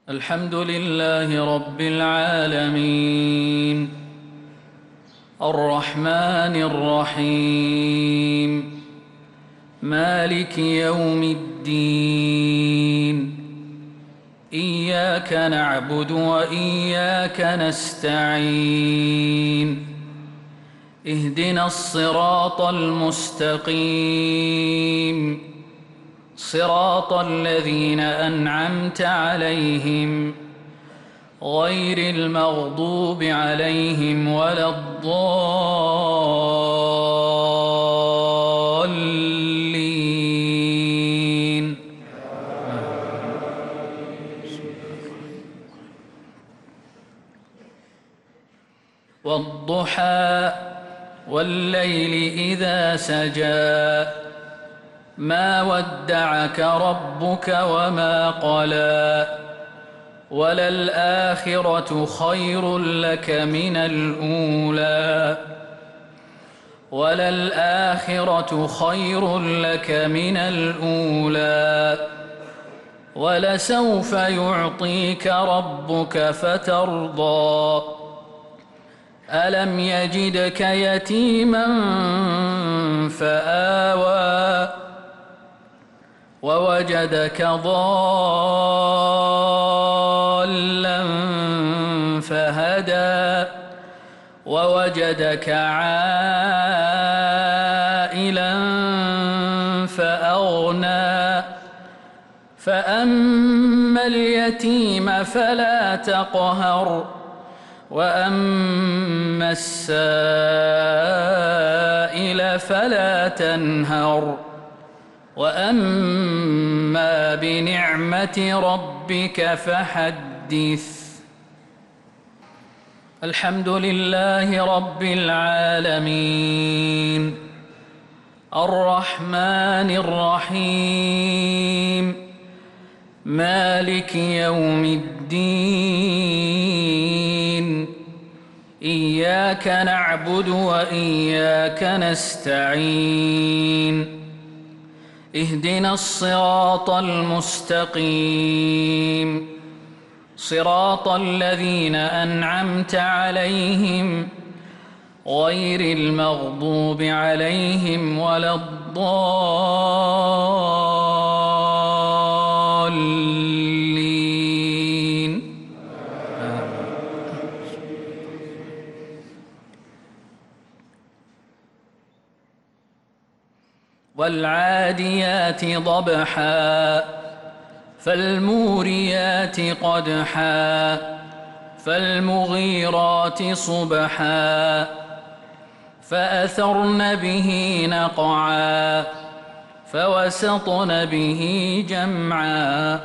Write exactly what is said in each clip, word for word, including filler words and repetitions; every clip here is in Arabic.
الحمد لله رب العالمين الرحمن الرحيم مالك يوم الدين إياك نعبد وإياك نستعين اهدنا الصراط المستقيم صراط الذين أنعمت عليهم غير المغضوب عليهم ولا الضالين. والضحى والليل إذا سجى ما ودعك ربك وما قلى وللآخرة خير لك من الأولى وللآخرة خير لك من الأولى ولسوف يعطيك ربك فترضى ألم يجدك يتيما فآوى ووجدك ضالا فهدى ووجدك عائلا فأغنى فأما اليتيم فلا تقهر وأما السائل فلا تنهر وأما بنعمة ربك فحدث. الحمد لله رب العالمين الرحمن الرحيم مالك يوم الدين إياك نعبد وإياك نستعين اهدنا الصراط المستقيم صراط الذين أنعمت عليهم غير المغضوب عليهم ولا الضالين. والعاديات ضبحا فالموريات قدحا فالمغيرات صبحا فأثرن به نقعا فوسطن به جمعا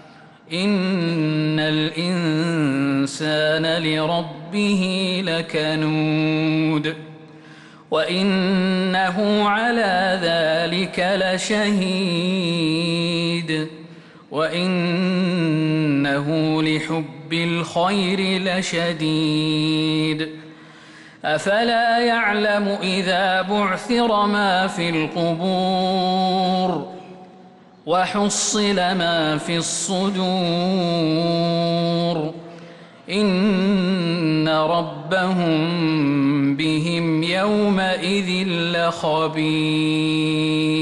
إن الإنسان لربه لكنود وإنه على ذلك لشهيد وإنه لحب الخير لشديد أفلا يعلم إذا بعثر ما في القبور وحصل ما في الصدور إن ربهم بهم يومئذ لخبير.